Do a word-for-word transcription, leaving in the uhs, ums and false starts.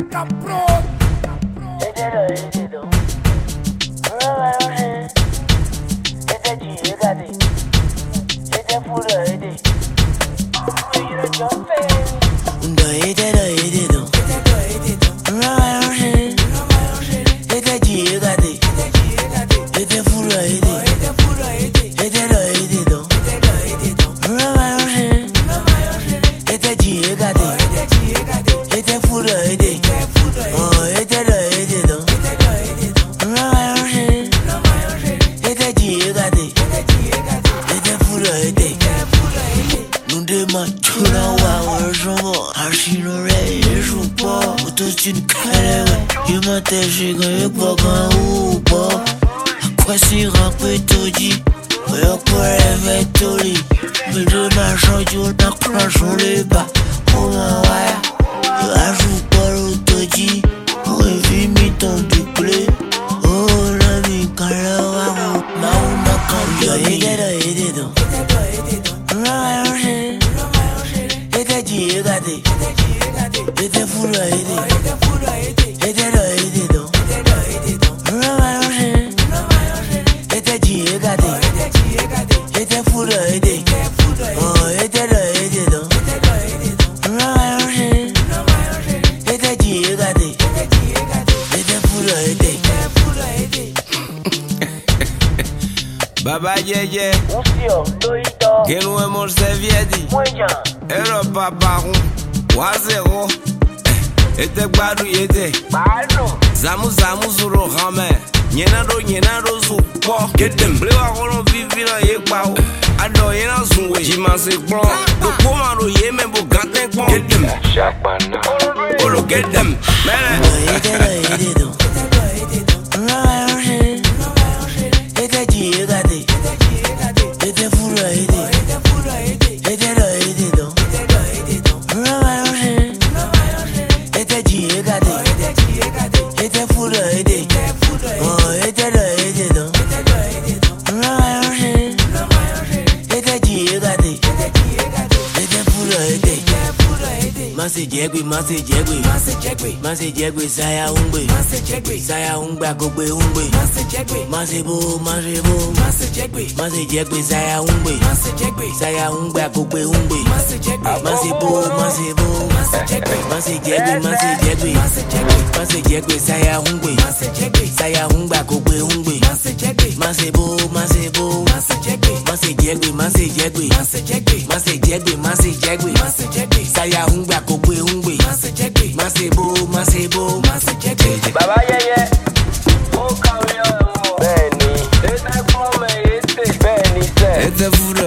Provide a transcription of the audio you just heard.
cabrón. Este lo dice tú. No me lo sé. Este chingate. Este puro este. Oye, lo chofé. Do este lo dice tú. No me lo sé. Este chingate. Este puro este. Este lo dice tú. No me lo sé. Este chingate. Este puro este. Oh, este lo dice tú. No me lo sé. Este chingate. Este puro este. Nunde machuna wa warsomo. Hashino re yesupo. Utochin kalewe. Yemate shiga yekwa kan upo. Akwasi rakwe toji. Oyo kore vetoli. Medo na shoju na krasho leba. Oma waya. Yo ajoute pas l'autoji. Pour éviter ton doublé. Oh la mi kalawa. Mauma kambi. Ede do ede do. Rama yoshe. Ede jigade. Ede fura ede. Ede do ede do. Rama yoshe. Ede jigade. Ede fura ede. Oh ede do ede do. Rama yoshe. Ede jigade. Ede fura ede. Baba Yeye, Usio, doito. que nous aimons se viedi. Moya. Ero paparon, wa zero. Ete gbadu yete. Balo. Zamu zamu zuro rame. Nyena do nyena do zu po. Get them play wa kono vivi na ye pa o. Ado yena zunwe. Jima se gbon. Do koma do ye men bo ganten gbon. Get them. Shakbana. Olo get them. Mene. Ede do ede do. Rama yoshe. Ede jigade. Ede fura ede. Ede do ede do. Rama yoshe. Ede jigade. Ede fura ede. Oh ede do ede do. Rama yoshe. Ede jigade. Ede fura ede. Mase jegwe, mase jegwe, mase jegwe, saya ungwe, saya ungwe akogbe ungwe, mase bo, mase bo, mase jegwe, saya ungwe, saya ungwe akogbe ungwe, mase bo, mase bo, mase jegwe, mase jegwe, mase jegwe, saya ungwe, saya ungwe akogbe ungwe, mase bo, mase bo, mase jegwe, mase jegwe, mase jegwe, mase jegwe, saya ungwe akogbe ungwe, mase bo, mase bo, Baba Yeye, o kawuyo, Benny, ete kome ete, Benny se, Ete fura